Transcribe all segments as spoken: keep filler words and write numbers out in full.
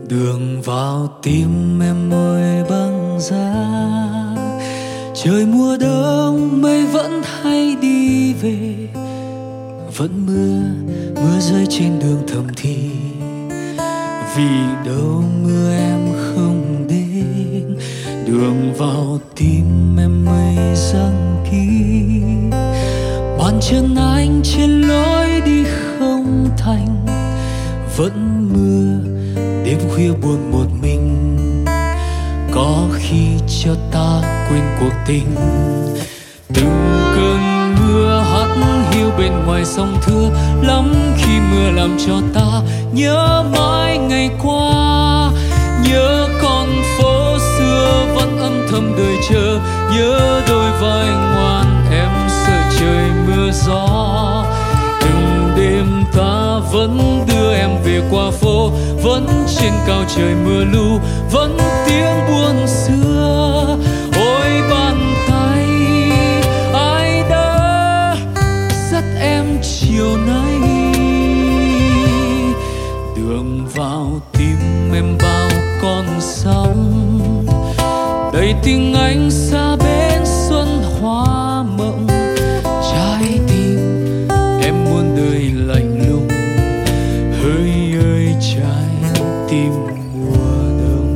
Đường vào tim em môi băng giá, trời mùa đông mây vẫn hay đi về, vẫn mưa mưa rơi trên đường thầm thì, vì đâu mưa em không đến. Đường vào tim em mây giăng kín, bàn chân anh trên lối đi không thành, vẫn mưa đêm khuya buồn một mình, có khi cho ta quên cuộc tình. Từng cơn mưa hắt hiu bên ngoài sông Thưa, lắm khi mưa làm cho ta nhớ mãi ngày qua, nhớ con phố xưa vẫn âm thầm đợi chờ, nhớ đôi vai ngoan em sợ trời mưa gió. Từng đêm ta vẫn đưa em về qua phố, vẫn trên cao trời mưa lu, vẫn tiếng buồn xưa. Ôi bàn tay ai đã dắt em chiều nay, đường vào tim em bao con sóng, đầy tiếng anh xa bến xuân hoa mộng. Trái tim em muôn đời lạnh lùng, hỡi ơi trái tim mùa đông.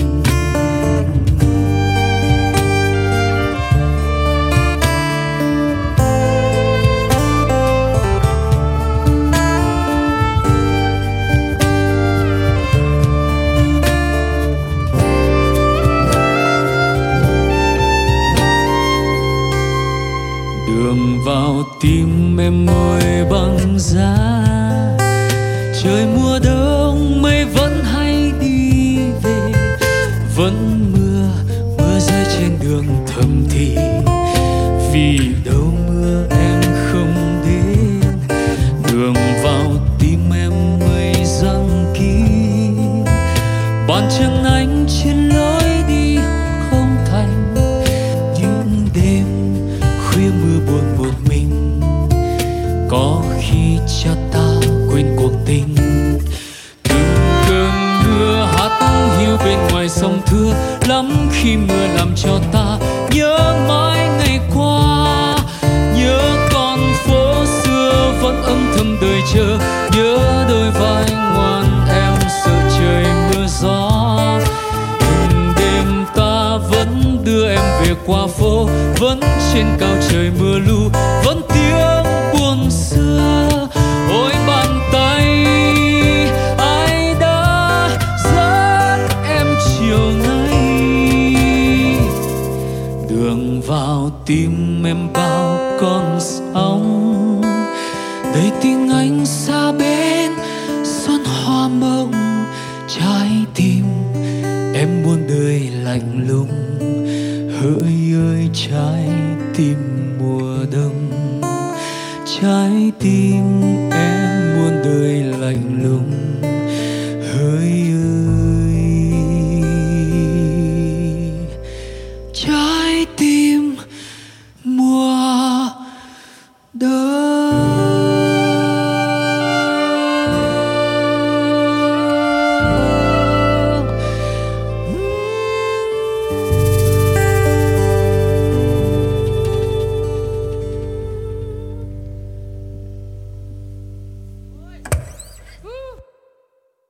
Đường vào tim em môi băng giá, trời mùa đông mây vẫn hay đi về, vẫn mưa mưa rơi trên đường thầm thì, vì đâu mưa em không đến. Đường vào tim em mây giăng kín, bàn chân anh trên lối đi không thành, những đêm khuya mưa buồn một mình, có khi cho ta quên cuộc tình. Từng cơn mưa hắt hiu bên ngoài sông Thưa, lắm khi mưa làm cho ta nhớ mãi ngày qua, nhớ con phố xưa vẫn âm thầm đợi chờ, nhớ đôi vai ngoan em sợ trời mưa gió. Từng đêm ta vẫn đưa em về qua phố, vẫn trên cao trời mưa lu, vẫn tiếng buồn xưa. Ôi bàn tay ai đã dắt em chiều nay, đường vào tim em bao con sóng, đầy tiếng anh xa bên xuân hoa mộng. Trái tim em muôn đời lạnh lùng, hỡi ơi trái tim mùa đông. Trái tim